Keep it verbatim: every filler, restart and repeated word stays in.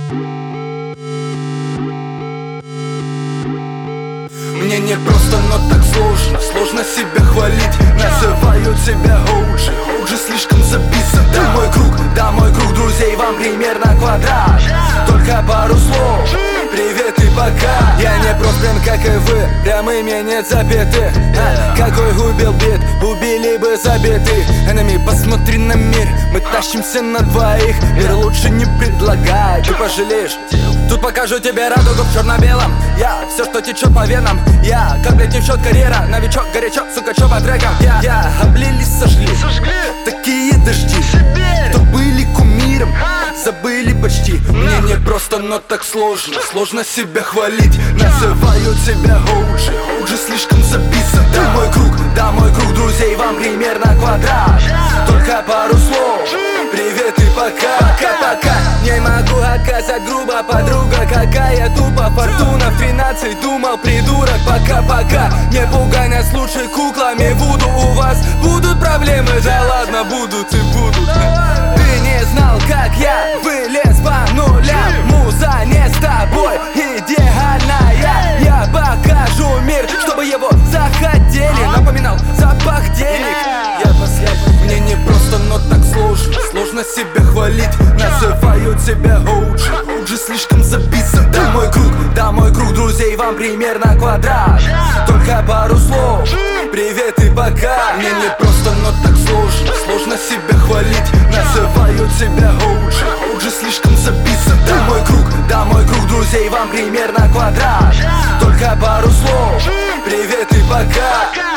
Мне не просто, но так сложно, сложно себя хвалить. Называют себя оуджи, оуджи слишком записан. Да, мой круг, да, мой круг друзей вам примерно квадрат. Только пару слов, привет и пока. Я не прост, прям как и вы, прямыми нет запятых. а, Какой убил бит, убили бы забитых. Enemy, посмотри на мир, мы тащимся на двоих. Мир лучше не предлагай, ты пожалеешь. Тут покажу тебе радугу в черно-белом. Я, все, что течет по венам. Я, как, блядь, течет карьера. Новичок, горячо, сука, чё по трекам. Я, я, облились, сожгли, сожгли. Такие дожди, кто были кумиром, забыли почти. Мне не просто, но так сложно, сложно себя хвалить. Называют себя оуджи, оуджи слишком записан. Да, мой круг, да, мой круг друзей вам примерно квадрат. Только пару слов, привет и пока. Пока-пока, не могу оказать грубо, подруга какая тупо. Фортуна в тринадцать, думал придурок. Пока-пока, не пугай нас лучше куклами вуду. У вас будут проблемы, да ладно, будут и будут. Ты не знал, как я вылез по нулям. Муза не с тобой идеальная. Я покажу мир, чтобы его захотели. Напоминал запах денег. Я последний. Мне не просто, но так сложно, сложно себя хвалить. Называют себя оуджи, оуджи слишком записан. Да, мой круг, да, мой круг друзей вам примерно квадрат. Только пару слов, привет и пока. Мне не просто, но так сложно, сложно себя хвалить. Называют себя оуджи, оуджи слишком записан. Да, мой круг, да, мой круг друзей вам примерно квадрат. Только пару слов, привет и пока.